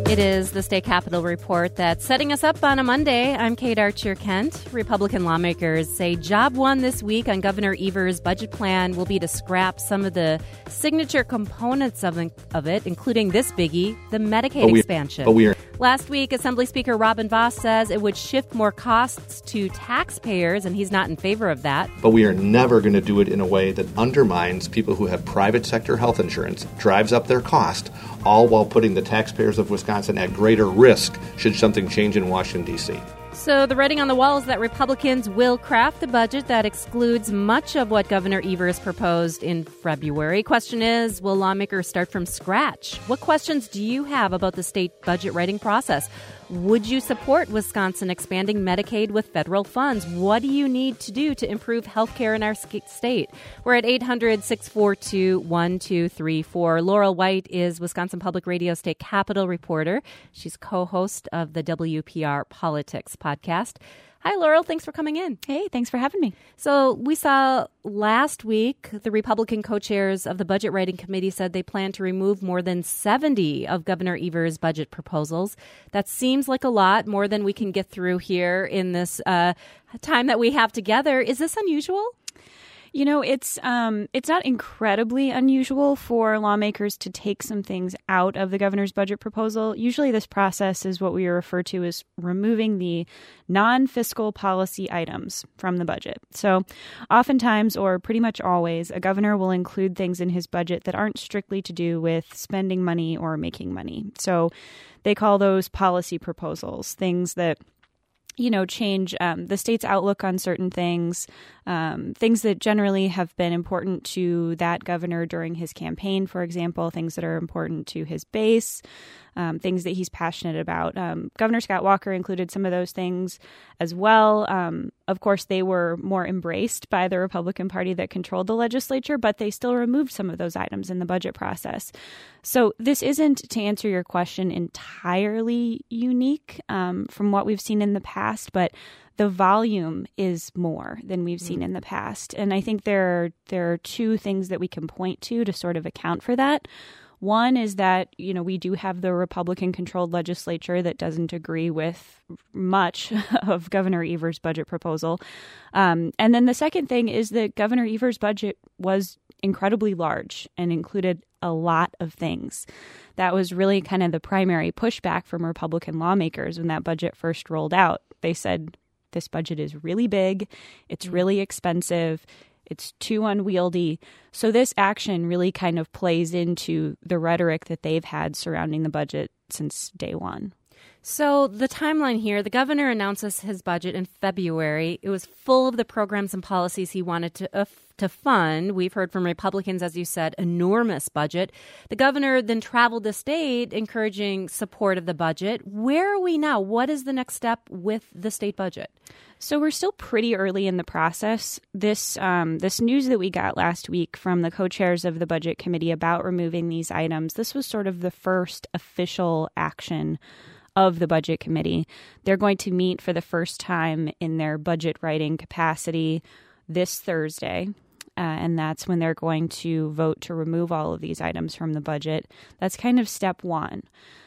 It is the State Capitol Report that's setting us up on a Monday. I'm Kate Archer-Kent. Republican lawmakers say job one this week on Governor Evers' budget plan will be to scrap some of the signature components of it, including this biggie, the Medicaid expansion. Last week, Assembly Speaker Robin Vos says it would shift more costs to taxpayers, and he's not in favor of that. But we are never going to do it in a way that undermines people who have private sector health insurance, drives up their cost, all while putting the taxpayers of Wisconsin at greater risk should something change in Washington, D.C. So the writing on the wall is that Republicans will craft a budget that excludes much of what Governor Evers proposed in February. Question is, will lawmakers start from scratch? What questions do you have about the state budget writing process? Would you support Wisconsin expanding Medicaid with federal funds? What do you need to do to improve health care in our state? We're at 800-642-1234. Laurel White is Wisconsin Public Radio State Capitol reporter. She's co-host of the WPR Politics podcast. Hi, Laurel. Thanks for coming in. Hey, thanks for having me. So we saw last week the Republican co-chairs of the Budget Writing Committee said they plan to remove more than 70 of Governor Evers' budget proposals. That seems like a lot, more than we can get through here in this time that we have together. Is this unusual? You know, it's not incredibly unusual for lawmakers to take some things out of the governor's budget proposal. Usually this process is what we refer to as removing the non-fiscal policy items from the budget. So oftentimes, or pretty much always, a governor will include things in his budget that aren't strictly to do with spending money or making money. So they call those policy proposals, things that change the state's outlook on certain things, things that generally have been important to that governor during his campaign, for example, things that are important to his base, things that he's passionate about. Governor Scott Walker included some of those things as well. Of course, they were more embraced by the Republican Party that controlled the legislature, but they still removed some of those items in the budget process. So this isn't, to answer your question, entirely unique from what we've seen in the past, but the volume is more than we've seen in the past. And I think there are two things that we can point to sort of account for that. One is that, we do have the Republican-controlled legislature that doesn't agree with much of Governor Evers' budget proposal. And then the second thing is that Governor Evers' budget was incredibly large and included a lot of things. That was really kind of the primary pushback from Republican lawmakers when that budget first rolled out. They said, this budget is really big, it's really expensive, it's too unwieldy. So this action really kind of plays into the rhetoric that they've had surrounding the budget since day one. So the timeline here, the governor announces his budget in February. It was full of the programs and policies he wanted to fund. We've heard from Republicans, as you said, enormous budget. The governor then traveled the state encouraging support of the budget. Where are we now? What is the next step with the state budget? So we're still pretty early in the process. This news that we got last week from the co-chairs of the Budget Committee about removing these items, this was sort of the first official action of the Budget Committee. They're going to meet for the first time in their budget writing capacity this Thursday. And that's when they're going to vote to remove all of these items from the budget. That's kind of step one.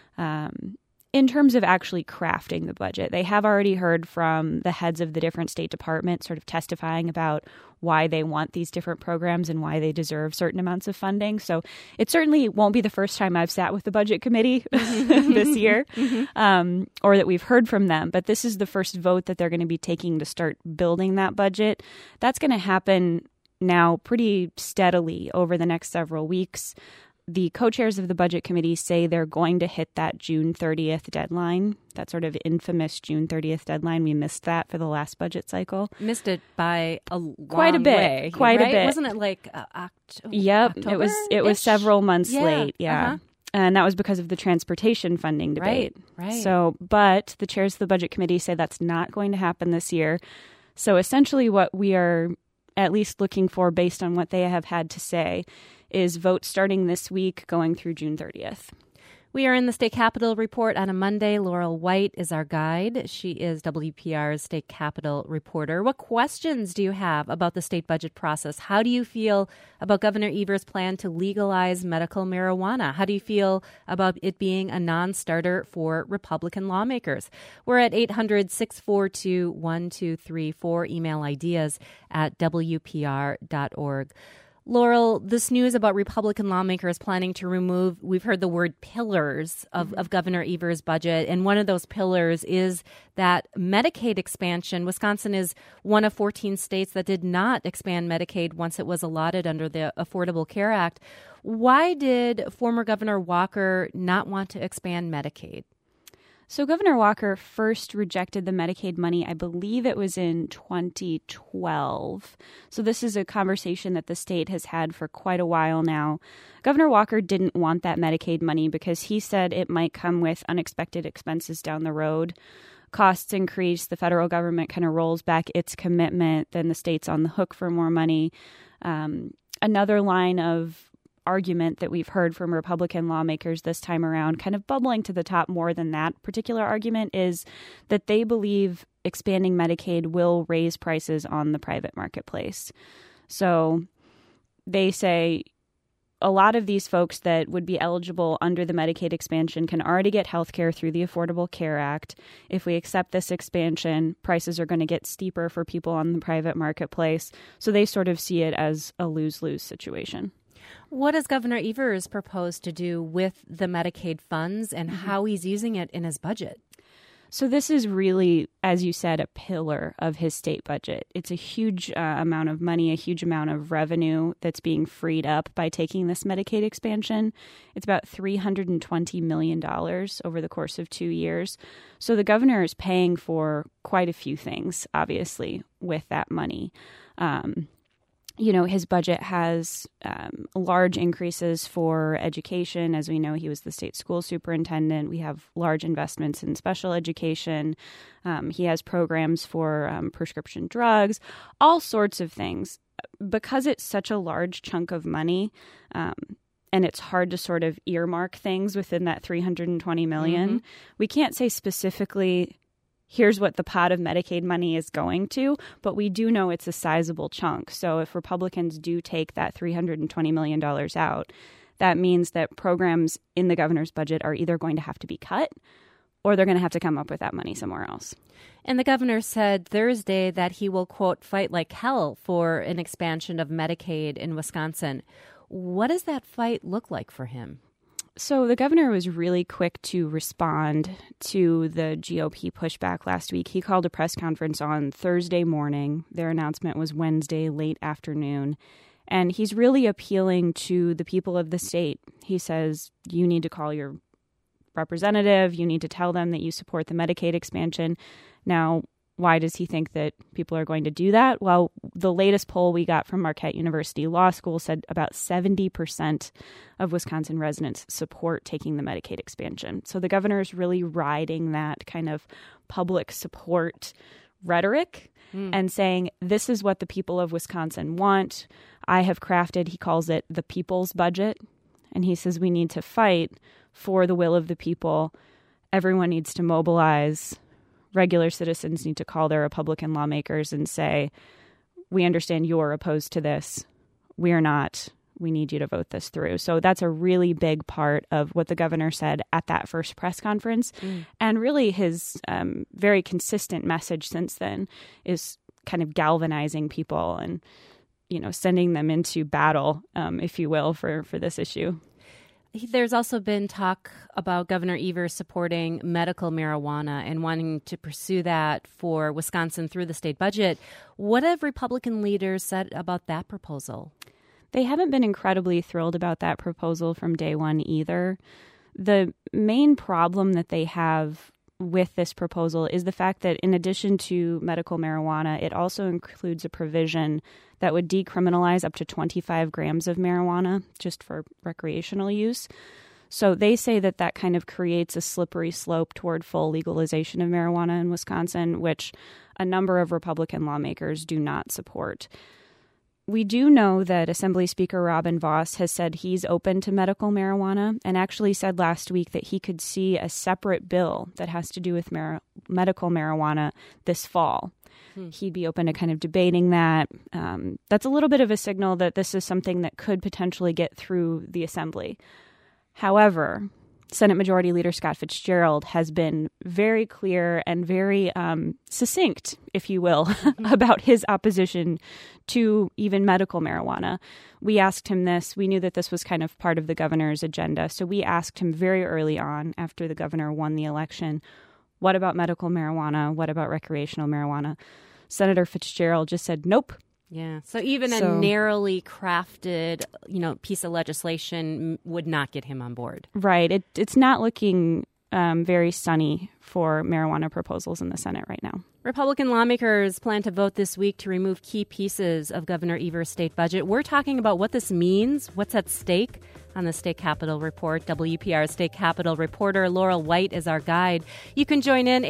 In terms of actually crafting the budget, they have already heard from the heads of the different state departments sort of testifying about why they want these different programs and why they deserve certain amounts of funding. So it certainly won't be the first time I've sat with the Budget Committee this year or that we've heard from them. But this is the first vote that they're going to be taking to start building that budget. That's going to happen now pretty steadily over the next several weeks. The co-chairs of the Budget Committee say they're going to hit that June 30th deadline, that sort of infamous June 30th deadline. We missed that for the last budget cycle. Missed it by quite a bit. Way, quite right? a bit. Wasn't it like October? Yep, it was several months late. Yeah. Uh-huh. And that was because of the transportation funding debate. Right. So, but the chairs of the Budget Committee say that's not going to happen this year. So essentially what we are at least looking for, based on what they have had to say, is votes starting this week going through June 30th. We are in the State Capitol Report on a Monday. Laurel White is our guide. She is WPR's State Capitol reporter. What questions do you have about the state budget process? How do you feel about Governor Evers' plan to legalize medical marijuana? How do you feel about it being a non-starter for Republican lawmakers? We're at 800-642-1234. Email ideas at WPR.org. Laurel, this news about Republican lawmakers planning to remove, we've heard the word pillars of Governor Evers' budget, and one of those pillars is that Medicaid expansion. Wisconsin is one of 14 states that did not expand Medicaid once it was allotted under the Affordable Care Act. Why did former Governor Walker not want to expand Medicaid? So Governor Walker first rejected the Medicaid money, I believe it was in 2012. So this is a conversation that the state has had for quite a while now. Governor Walker didn't want that Medicaid money because he said it might come with unexpected expenses down the road. Costs increase, the federal government kind of rolls back its commitment, then the state's on the hook for more money. Another line of argument that we've heard from Republican lawmakers this time around, kind of bubbling to the top more than that particular argument, is that they believe expanding Medicaid will raise prices on the private marketplace. So they say a lot of these folks that would be eligible under the Medicaid expansion can already get health care through the Affordable Care Act. If we accept this expansion, prices are going to get steeper for people on the private marketplace. So they sort of see it as a lose-lose situation. What does Governor Evers propose to do with the Medicaid funds and how he's using it in his budget? So this is really, as you said, a pillar of his state budget. It's a huge amount of money, a huge amount of revenue that's being freed up by taking this Medicaid expansion. It's about $320 million over the course of 2 years. So the governor is paying for quite a few things, obviously, with that money. His budget has large increases for education. As we know, he was the state school superintendent. We have large investments in special education. He has programs for prescription drugs, all sorts of things. Because it's such a large chunk of money, and it's hard to sort of earmark things within that $320 million, we can't say specifically, here's what the pot of Medicaid money is going to, but we do know it's a sizable chunk. So if Republicans do take that $320 million out, that means that programs in the governor's budget are either going to have to be cut or they're going to have to come up with that money somewhere else. And the governor said Thursday that he will, quote, fight like hell for an expansion of Medicaid in Wisconsin. What does that fight look like for him? So the governor was really quick to respond to the GOP pushback last week. He called a press conference on Thursday morning. Their announcement was Wednesday, late afternoon. And he's really appealing to the people of the state. He says, you need to call your representative. You need to tell them that you support the Medicaid expansion. Now, why does he think that people are going to do that? Well, the latest poll we got from Marquette University Law School said about 70% of Wisconsin residents support taking the Medicaid expansion. So the governor is really riding that kind of public support rhetoric and saying, this is what the people of Wisconsin want. I have crafted, he calls it, the people's budget. And he says we need to fight for the will of the people. Everyone needs to mobilize. Regular citizens need to call their Republican lawmakers and say, we understand you're opposed to this. We're not. We need you to vote this through. So that's a really big part of what the governor said at that first press conference. And really his very consistent message since then is kind of galvanizing people and, sending them into battle, if you will, for this issue. There's also been talk about Governor Evers supporting medical marijuana and wanting to pursue that for Wisconsin through the state budget. What have Republican leaders said about that proposal? They haven't been incredibly thrilled about that proposal from day one either. The main problem that they have with this proposal is the fact that in addition to medical marijuana, it also includes a provision that would decriminalize up to 25 grams of marijuana just for recreational use. So they say that that kind of creates a slippery slope toward full legalization of marijuana in Wisconsin, which a number of Republican lawmakers do not support. we do know that Assembly Speaker Robin Vos has said he's open to medical marijuana and actually said last week that he could see a separate bill that has to do with medical marijuana this fall. He'd be open to kind of debating that. That's a little bit of a signal that this is something that could potentially get through the Assembly. However, Senate Majority Leader Scott Fitzgerald has been very clear and very succinct, if you will, about his opposition to even medical marijuana. We asked him this. We knew that this was kind of part of the governor's agenda. So we asked him very early on, after the governor won the election, what about medical marijuana? What about recreational marijuana? Senator Fitzgerald just said, nope. Yeah. So even a narrowly crafted, piece of legislation would not get him on board. Right. It's not looking very sunny for marijuana proposals in the Senate right now. Republican lawmakers plan to vote this week to remove key pieces of Governor Evers' state budget. We're talking about what this means, what's at stake on the State Capitol Report. WPR State Capitol reporter Laurel White is our guide. You can join in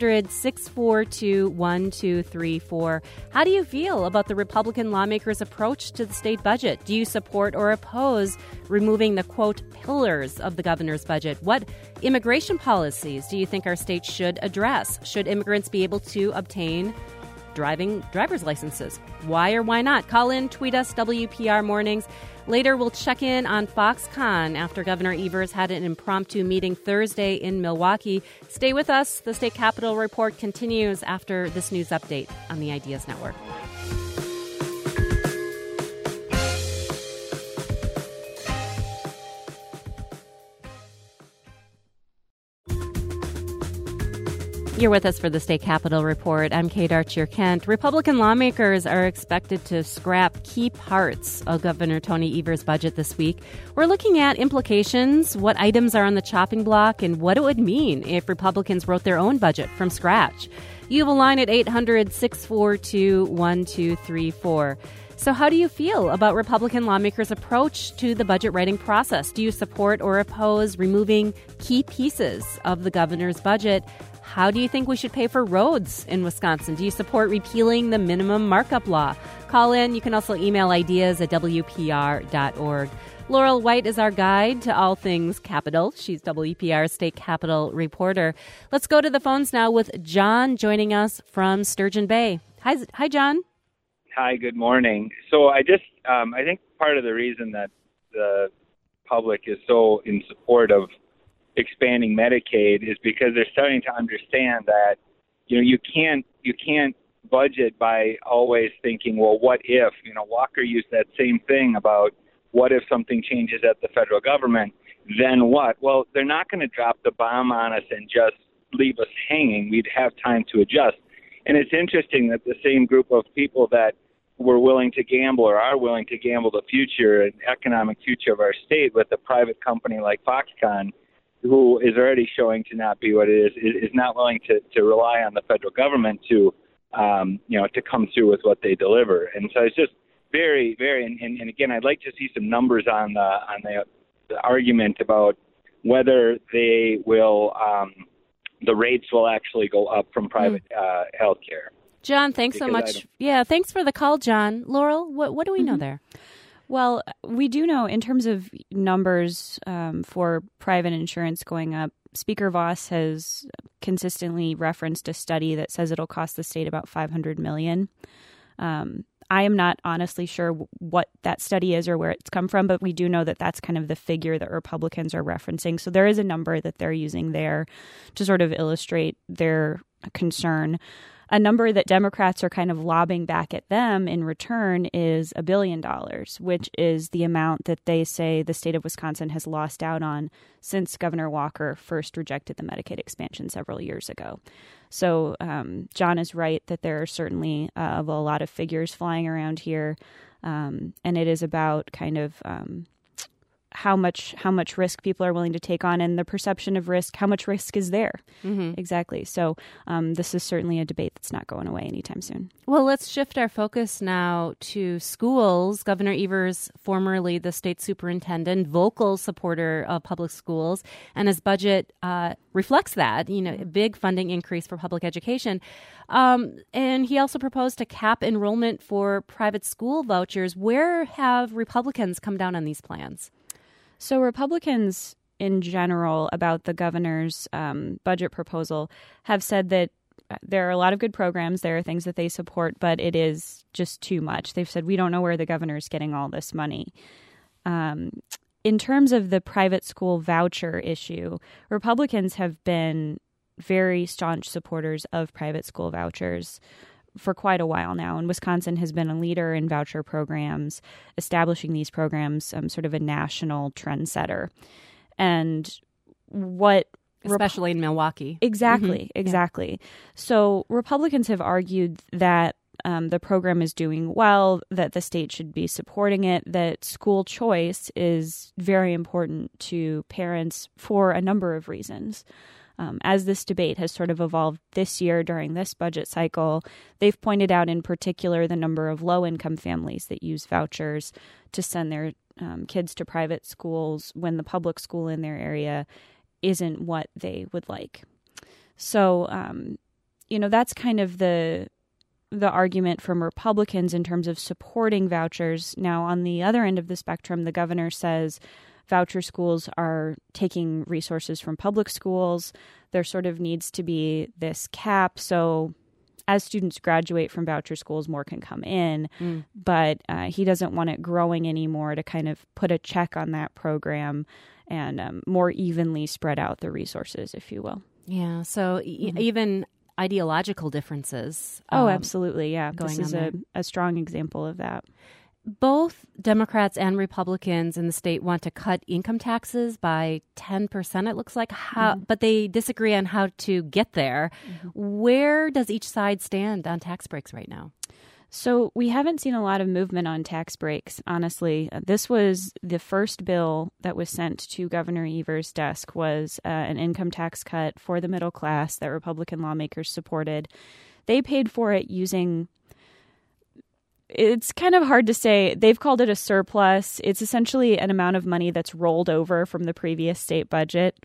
800-642-1234. How do you feel about the Republican lawmakers' approach to the state budget? Do you support or oppose removing the, quote, pillars of the governor's budget? What immigration policies do you think our state should address? Should immigrants be able to obtain driver's licenses? Why or why not? Call in, tweet us, WPR Mornings. Later, we'll check in on Foxconn after Governor Evers had an impromptu meeting Thursday in Milwaukee. Stay with us. The State Capitol Report continues after this news update on the Ideas Network. You're with us for the State Capitol Report. I'm Kate Archer-Kent. Republican lawmakers are expected to scrap key parts of Governor Tony Evers' budget this week. We're looking at implications, what items are on the chopping block, and what it would mean if Republicans wrote their own budget from scratch. You have a line at 800-642-1234. So how do you feel about Republican lawmakers' approach to the budget writing process? Do you support or oppose removing key pieces of the governor's budget? How do you think we should pay for roads in Wisconsin? Do you support repealing the minimum markup law? Call in. You can also email ideas at WPR.org. Laurel White is our guide to all things Capitol. She's WPR's State Capitol reporter. Let's go to the phones now with John joining us from Sturgeon Bay. Hi, John. Hi, good morning. So I think part of the reason that the public is so in support of expanding Medicaid is because they're starting to understand that, you can't budget by always thinking, well, what if? Walker used that same thing about what if something changes at the federal government, then what? Well, they're not going to drop the bomb on us and just leave us hanging. We'd have time to adjust. And it's interesting that the same group of people that were willing to gamble or are willing to gamble the future and economic future of our state with a private company like Foxconn, who is already showing to not be what it is not willing to rely on the federal government to come through with what they deliver. And so it's just very, very, and again, I'd like to see some numbers on the argument about whether they will, the rates will actually go up from private health care. John, thanks so much. Yeah, thanks for the call, John. Laurel, what do we know there? Well, we do know in terms of numbers for private insurance going up, Speaker Vos has consistently referenced a study that says it'll cost the state about $500 million. I am not honestly sure what that study is or where it's come from, but we do know that that's kind of the figure that Republicans are referencing. So there is a number that they're using there to sort of illustrate their concern. A number that Democrats are kind of lobbing back at them in return is $1 billion, which is the amount that they say the state of Wisconsin has lost out on since Governor Walker first rejected the Medicaid expansion several years ago. So John is right that there are certainly a lot of figures flying around here, and it is about kind of how much risk people are willing to take on, and the perception of risk, how much risk is there. Exactly. So this is certainly a debate that's not going away anytime soon. Well, let's shift our focus now to schools. Governor Evers, formerly the state superintendent, vocal supporter of public schools, and his budget reflects that, a big funding increase for public education. And he also proposed to cap enrollment for private school vouchers. Where have Republicans come down on these plans? So Republicans in general about the governor's budget proposal have said that there are a lot of good programs. There are things that they support, but it is just too much. They've said, we don't know where the governor is getting all this money. In terms of the private school voucher issue, Republicans have been very staunch supporters of private school vouchers for quite a while now. And Wisconsin has been a leader in voucher programs, establishing these programs, sort of a national trendsetter. And what... Especially in Milwaukee. Exactly. Yeah. So Republicans have argued that the program is doing well, that the state should be supporting it, that school choice is very important to parents for a number of reasons. As this debate has sort of evolved this year during this budget cycle, they've pointed out in particular the number of low-income families that use vouchers to send their kids to private schools when the public school in their area isn't what they would like. So, that's kind of the argument from Republicans in terms of supporting vouchers. Now, on the other end of the spectrum, the governor says voucher schools are taking resources from public schools. There sort of needs to be this cap. So as students graduate from voucher schools, more can come in. But he doesn't want it growing anymore, to kind of put a check on that program and more evenly spread out the resources, if you will. Yeah. So even ideological differences. Oh, absolutely. Yeah. This is a strong example of that. Both Democrats and Republicans in the state want to cut income taxes by 10%, it looks like, but they disagree on how to get there. Where does each side stand on tax breaks right now? So we haven't seen a lot of movement on tax breaks, honestly. This was the first bill that was sent to Governor Evers' desk, was an income tax cut for the middle class that Republican lawmakers supported. They paid for it using... It's kind of hard to say. They've called it a surplus. It's essentially an amount of money that's rolled over from the previous state budget.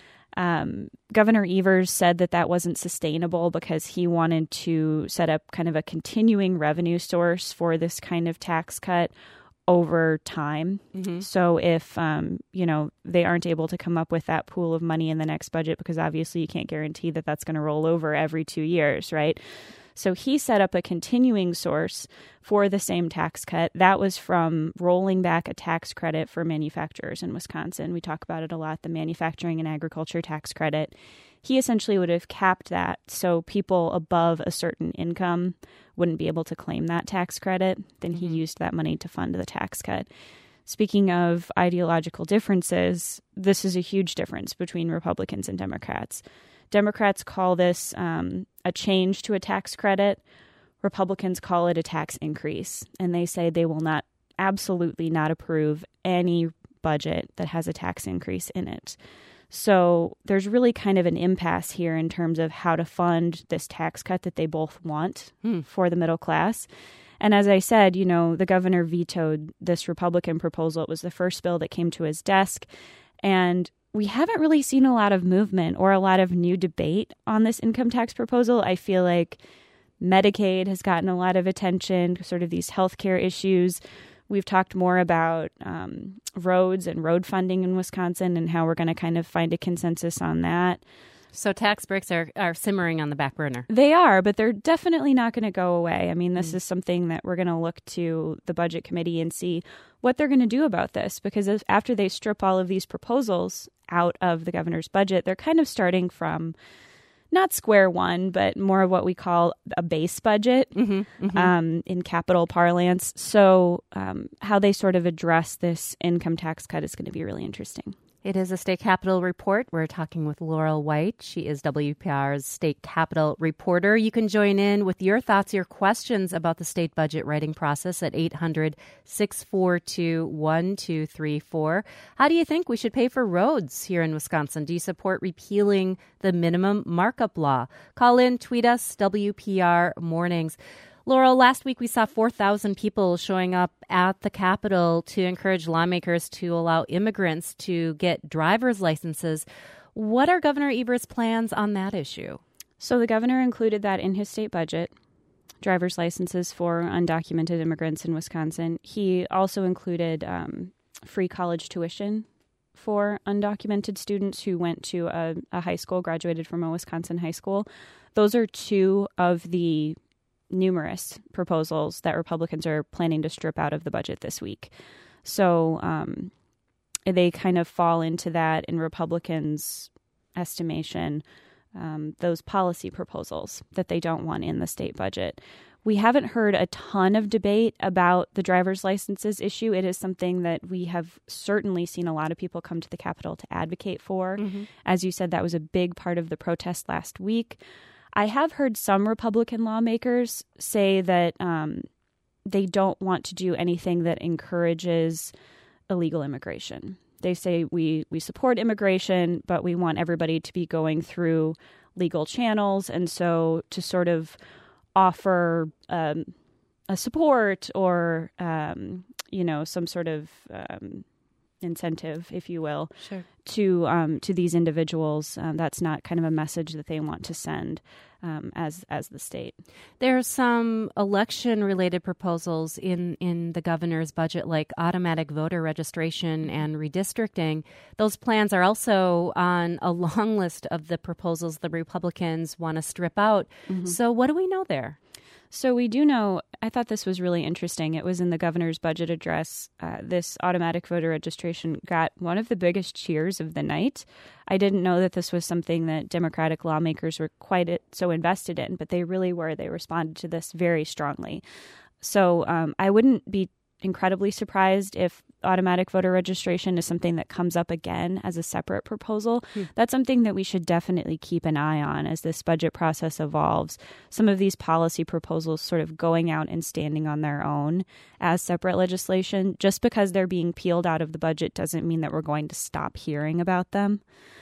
Governor Evers said that wasn't sustainable because he wanted to set up kind of a continuing revenue source for this kind of tax cut over time. So if, they aren't able to come up with that pool of money in the next budget, because obviously you can't guarantee that that's going to roll over every 2 years, right? So he set up a continuing source for the same tax cut. That was from rolling back a tax credit for manufacturers in Wisconsin. We talk about it a lot, the manufacturing and agriculture tax credit. He essentially would have capped that so people above a certain income wouldn't be able to claim that tax credit. Then he used that money to fund the tax cut. Speaking of ideological differences, this is a huge difference between Republicans and Democrats. Democrats call this a change to a tax credit. Republicans call it a tax increase. And they say they will absolutely not approve any budget that has a tax increase in it. So there's really kind of an impasse here in terms of how to fund this tax cut that they both want for the middle class. And as I said, the governor vetoed this Republican proposal. It was the first bill that came to his desk. And we haven't really seen a lot of movement or a lot of new debate on this income tax proposal. I feel like Medicaid has gotten a lot of attention, sort of these healthcare issues. We've talked more about roads and road funding in Wisconsin and how we're going to kind of find a consensus on that. So tax breaks are simmering on the back burner. They are, but they're definitely not going to go away. I mean, this is something that we're going to look to the Budget Committee and see what they're going to do about this, because after they strip all of these proposals out of the governor's budget, they're kind of starting from not square one, but more of what we call a base budget in capital parlance. So how they sort of address this income tax cut is going to be really interesting. It is a State Capitol Report. We're talking with Laurel White. She is WPR's State Capitol reporter. You can join in with your thoughts, your questions about the state budget writing process at 800-642-1234. How do you think we should pay for roads here in Wisconsin? Do you support repealing the minimum markup law? Call in, tweet us, WPR Mornings. Laurel, last week we saw 4,000 people showing up at the Capitol to encourage lawmakers to allow immigrants to get driver's licenses. What are Governor Evers' plans on that issue? So the governor included that in his state budget, driver's licenses for undocumented immigrants in Wisconsin. He also included free college tuition for undocumented students who went to a high school, graduated from a Wisconsin high school. Those are two of the numerous proposals that Republicans are planning to strip out of the budget this week. So they kind of fall into that, in Republicans' estimation, those policy proposals that they don't want in the state budget. We haven't heard a ton of debate about the driver's licenses issue. It is something that we have certainly seen a lot of people come to the Capitol to advocate for. Mm-hmm. As you said, that was a big part of the protest last week. I have heard some Republican lawmakers say that they don't want to do anything that encourages illegal immigration. They say we support immigration, but we want everybody to be going through legal channels. And so to sort of offer a support or, some sort of incentive, if you will, sure, to these individuals. That's not kind of a message that they want to send as the state. There are some election-related proposals in the governor's budget, like automatic voter registration and redistricting. Those plans are also on a long list of the proposals the Republicans want to strip out. Mm-hmm. So what do we know there? So we do know, I thought this was really interesting. It was in the governor's budget address. This automatic voter registration got one of the biggest cheers of the night. I didn't know that this was something that Democratic lawmakers were quite so invested in, but they really were. They responded to this very strongly. So I wouldn't be incredibly surprised if automatic voter registration is something that comes up again as a separate proposal. That's something that we should definitely keep an eye on as this budget process evolves. Some of these policy proposals sort of going out and standing on their own as separate legislation. Just because they're being peeled out of the budget doesn't mean that we're going to stop hearing about them.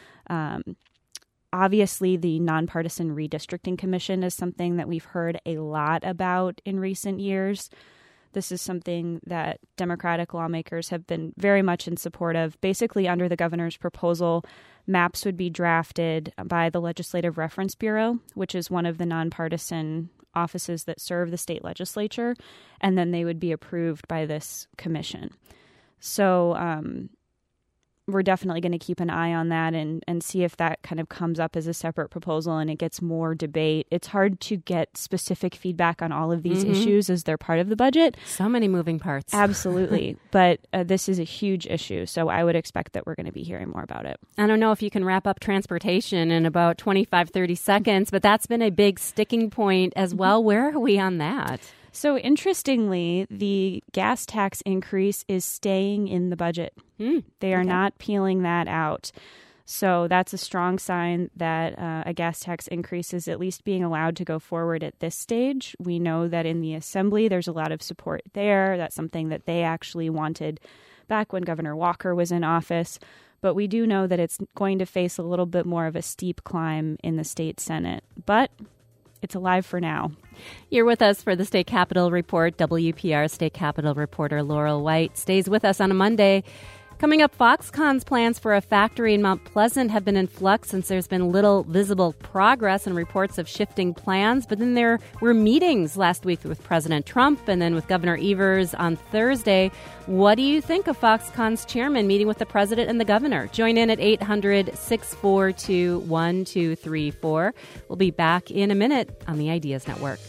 Obviously, the Nonpartisan Redistricting Commission is something that we've heard a lot about in recent years. This is something that Democratic lawmakers have been very much in support of. Basically, under the governor's proposal, maps would be drafted by the Legislative Reference Bureau, which is one of the nonpartisan offices that serve the state legislature, and then they would be approved by this commission. So we're definitely going to keep an eye on that and see if that kind of comes up as a separate proposal and it gets more debate. It's hard to get specific feedback on all of these issues as they're part of the budget. So many moving parts. Absolutely. But this is a huge issue, so I would expect that we're going to be hearing more about it. I don't know if you can wrap up transportation in about 25, 30 seconds, but that's been a big sticking point as well. Where are we on that? So interestingly, the gas tax increase is staying in the budget. They are not peeling that out. So that's a strong sign that a gas tax increase is at least being allowed to go forward at this stage. We know that in the Assembly, there's a lot of support there. That's something that they actually wanted back when Governor Walker was in office. But we do know that it's going to face a little bit more of a steep climb in the state Senate. But it's alive for now. You're with us for the State Capitol Report. WPR State Capitol reporter Laurel White stays with us on a Monday. Coming up, Foxconn's plans for a factory in Mount Pleasant have been in flux since there's been little visible progress and reports of shifting plans. But then there were meetings last week with President Trump and then with Governor Evers on Thursday. What do you think of Foxconn's chairman meeting with the president and the governor? Join in at 800-642-1234. We'll be back in a minute on the Ideas Network.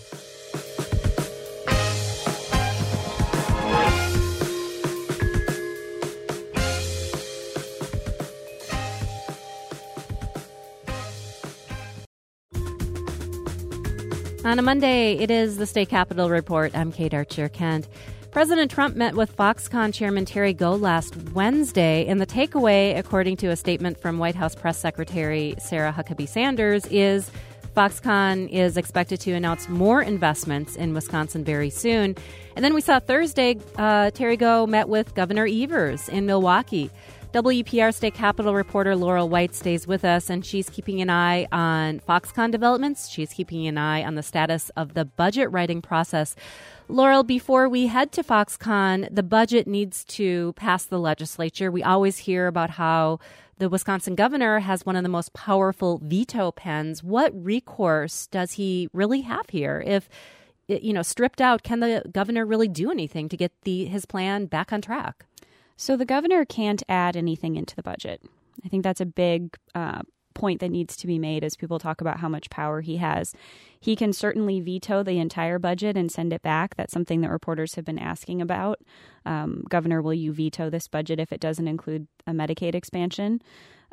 On a Monday, it is the State Capitol Report. I'm Kate Archer-Kent. President Trump met with Foxconn Chairman Terry Gou last Wednesday, and the takeaway, according to a statement from White House Press Secretary Sarah Huckabee Sanders, is Foxconn is expected to announce more investments in Wisconsin very soon. And then we saw Thursday, Terry Gou met with Governor Evers in Milwaukee. WPR State Capitol reporter Laurel White stays with us, and she's keeping an eye on Foxconn developments. She's keeping an eye on the status of the budget writing process. Laurel, before we head to Foxconn, the budget needs to pass the legislature. We always hear about how the Wisconsin governor has one of the most powerful veto pens. What recourse does he really have here? If, stripped out, can the governor really do anything to get his plan back on track? So the governor can't add anything into the budget. I think that's a big point that needs to be made as people talk about how much power he has. He can certainly veto the entire budget and send it back. That's something that reporters have been asking about. Governor, will you veto this budget if it doesn't include a Medicaid expansion?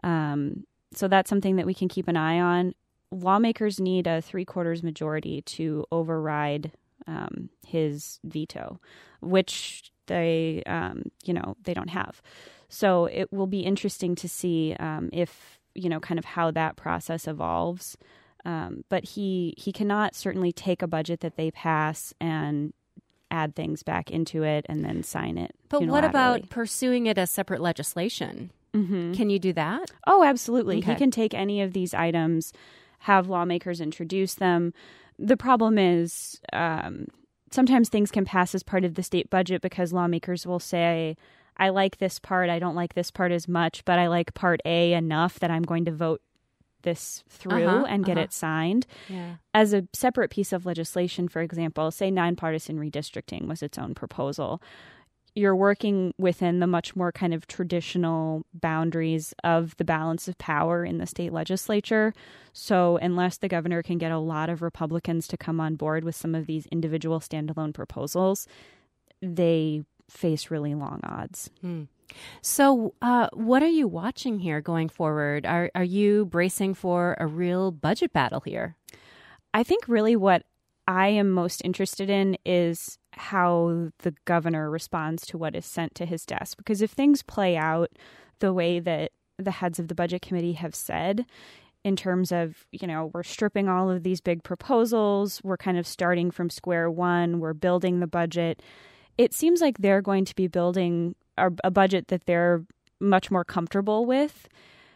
So that's something that we can keep an eye on. Lawmakers need a 3/4 majority to override his veto, which they don't have. So it will be interesting to see if, kind of how that process evolves. But he cannot certainly take a budget that they pass and add things back into it and then sign it. But what about pursuing it as separate legislation? Mm-hmm. Can you do that? Oh, absolutely. Okay. He can take any of these items, have lawmakers introduce them. The problem is sometimes things can pass as part of the state budget because lawmakers will say, I like this part, I don't like this part as much, but I like part A enough that I'm going to vote this through and get it signed. Yeah. As a separate piece of legislation, for example, say nonpartisan redistricting was its own proposal. You're working within the much more kind of traditional boundaries of the balance of power in the state legislature. So unless the governor can get a lot of Republicans to come on board with some of these individual standalone proposals, they face really long odds. So what are you watching here going forward? Are you bracing for a real budget battle here? I think really what I am most interested in is how the governor responds to what is sent to his desk. Because if things play out the way that the heads of the budget committee have said, in terms of, we're stripping all of these big proposals, we're kind of starting from square one, we're building the budget, it seems like they're going to be building a budget that they're much more comfortable with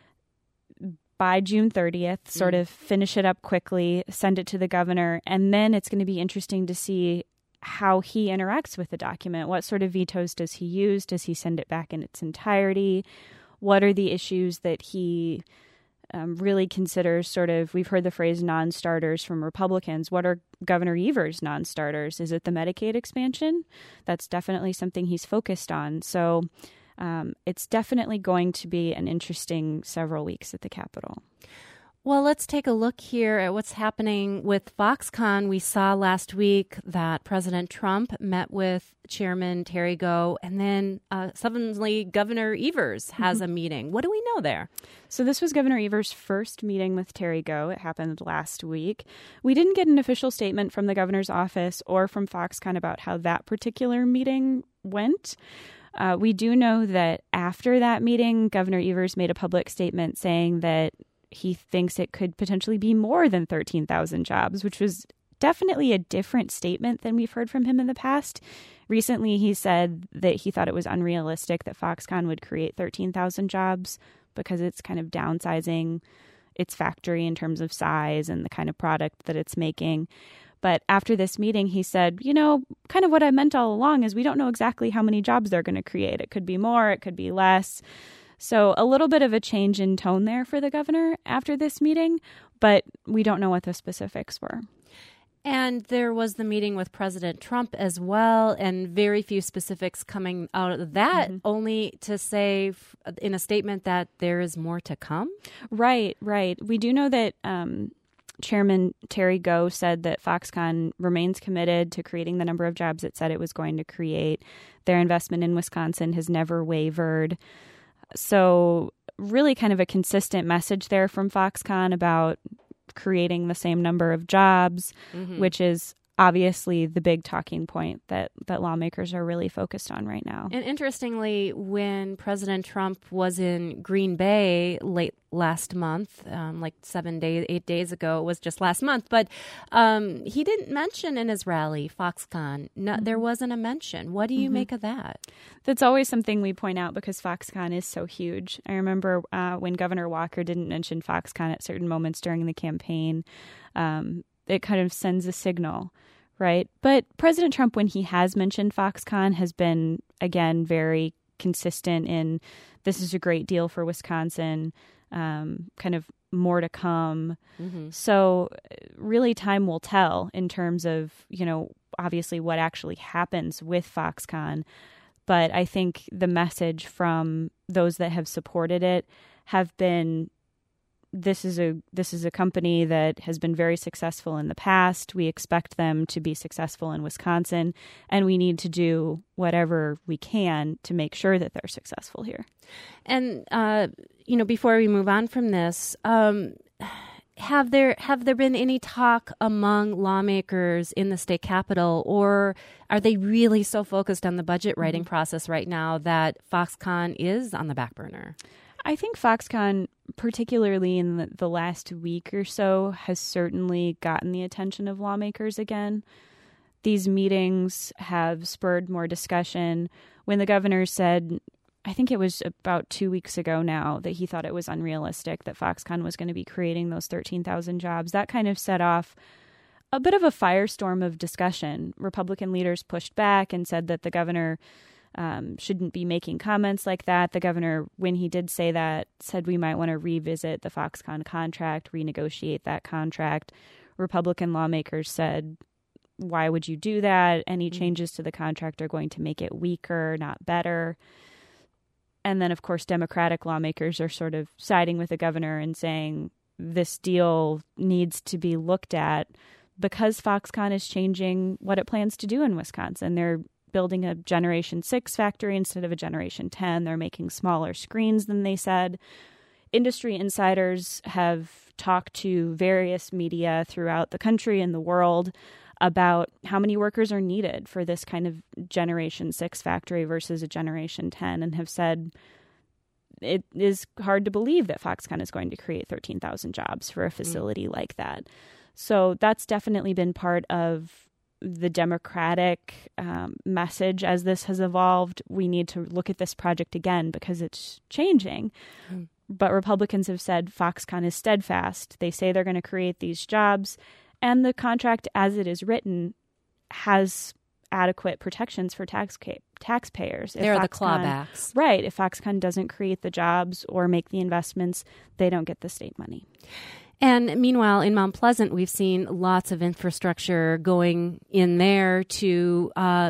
by June 30th, sort of finish it up quickly, send it to the governor, and then it's going to be interesting to see how he interacts with the document. What sort of vetoes does he use? Does he send it back in its entirety? What are the issues that he really considers sort of, we've heard the phrase non-starters from Republicans. What are Governor Evers' non-starters? Is it the Medicaid expansion? That's definitely something he's focused on. So it's definitely going to be an interesting several weeks at the Capitol. Well, let's take a look here at what's happening with Foxconn. We saw last week that President Trump met with Chairman Terry Gou, and then suddenly Governor Evers has a meeting. What do we know there? So this was Governor Evers' first meeting with Terry Gou. It happened last week. We didn't get an official statement from the governor's office or from Foxconn about how that particular meeting went. We do know that after that meeting, Governor Evers made a public statement saying that he thinks it could potentially be more than 13,000 jobs, which was definitely a different statement than we've heard from him in the past. Recently, he said that he thought it was unrealistic that Foxconn would create 13,000 jobs because it's kind of downsizing its factory in terms of size and the kind of product that it's making. But after this meeting, he said, kind of what I meant all along is we don't know exactly how many jobs they're going to create. It could be more, it could be less. So a little bit of a change in tone there for the governor after this meeting, but we don't know what the specifics were. And there was the meeting with President Trump as well, and very few specifics coming out of that, only to say in a statement that there is more to come. Right. We do know that Chairman Terry Gou said that Foxconn remains committed to creating the number of jobs it said it was going to create. Their investment in Wisconsin has never wavered. So really kind of a consistent message there from Foxconn about creating the same number of jobs, which is obviously the big talking point that lawmakers are really focused on right now. And interestingly, when President Trump was in Green Bay late last month, like 8 days ago, it was just last month, but he didn't mention in his rally Foxconn. No, there wasn't a mention. What do you make of that? That's always something we point out because Foxconn is so huge. I remember when Governor Walker didn't mention Foxconn at certain moments during the campaign, it kind of sends a signal, right? But President Trump, when he has mentioned Foxconn, has been, again, very consistent in this is a great deal for Wisconsin, kind of more to come. So really time will tell in terms of, obviously what actually happens with Foxconn. But I think the message from those that have supported it have been, this is a company that has been very successful in the past. We expect them to be successful in Wisconsin, and we need to do whatever we can to make sure that they're successful here. And before we move on from this, have there been any talk among lawmakers in the state capitol, or are they really so focused on the budget writing process right now that Foxconn is on the back burner? I think Foxconn, particularly in the last week or so, has certainly gotten the attention of lawmakers again. These meetings have spurred more discussion. When the governor said, I think it was about 2 weeks ago now, that he thought it was unrealistic that Foxconn was going to be creating those 13,000 jobs, that kind of set off a bit of a firestorm of discussion. Republican leaders pushed back and said that the governor shouldn't be making comments like that. The governor, when he did say that, said we might want to revisit the Foxconn contract, renegotiate that contract. Republican lawmakers said, why would you do that? Any changes to the contract are going to make it weaker, not better. And then, of course, Democratic lawmakers are sort of siding with the governor and saying this deal needs to be looked at because Foxconn is changing what it plans to do in Wisconsin. They're building a Generation 6 factory instead of a Generation 10. They're making smaller screens than they said. Industry insiders have talked to various media throughout the country and the world about how many workers are needed for this kind of Generation 6 factory versus a Generation 10, and have said it is hard to believe that Foxconn is going to create 13,000 jobs for a facility like that. So that's definitely been part of the Democratic message as this has evolved. We need to look at this project again because it's changing. But Republicans have said Foxconn is steadfast. They say they're going to create these jobs, and the contract as it is written has adequate protections for taxpayers. There are the clawbacks. Right. If Foxconn doesn't create the jobs or make the investments, they don't get the state money. And meanwhile, in Mount Pleasant, we've seen lots of infrastructure going in there to,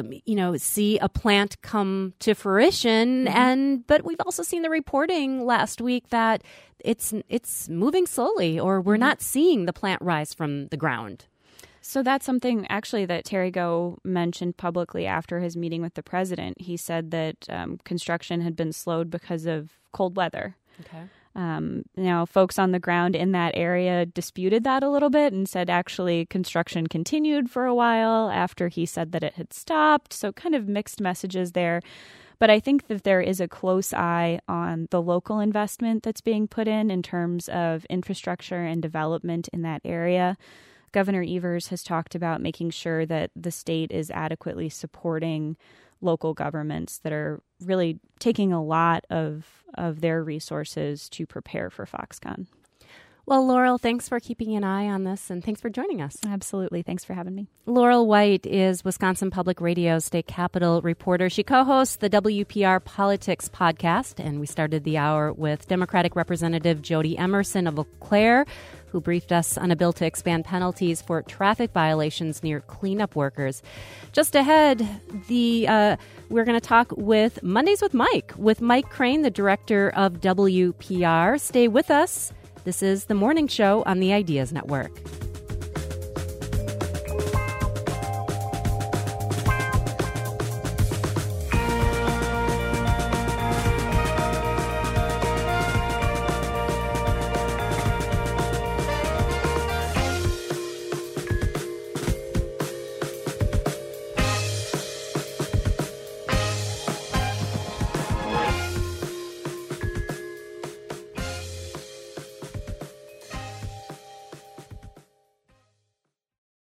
see a plant come to fruition. But we've also seen the reporting last week that it's moving slowly, or we're not seeing the plant rise from the ground. So that's something actually that Terry Goh mentioned publicly after his meeting with the president. He said that construction had been slowed because of cold weather. Okay. Now, folks on the ground in that area disputed that a little bit and said actually construction continued for a while after he said that it had stopped. So kind of mixed messages there. But I think that there is a close eye on the local investment that's being put in terms of infrastructure and development in that area. Governor Evers has talked about making sure that the state is adequately supporting local governments that are really taking a lot of their resources to prepare for Foxconn. Well, Laurel, thanks for keeping an eye on this, and thanks for joining us. Absolutely. Thanks for having me. Laurel White is Wisconsin Public Radio's state capitol reporter. She co-hosts the WPR Politics podcast, and we started the hour with Democratic Representative Jody Emerson of Eau Claire, who briefed us on a bill to expand penalties for traffic violations near cleanup workers. Just ahead, we're going to talk with Mondays with Mike Crane, the director of WPR. Stay with us. This is The Morning Show on the Ideas Network.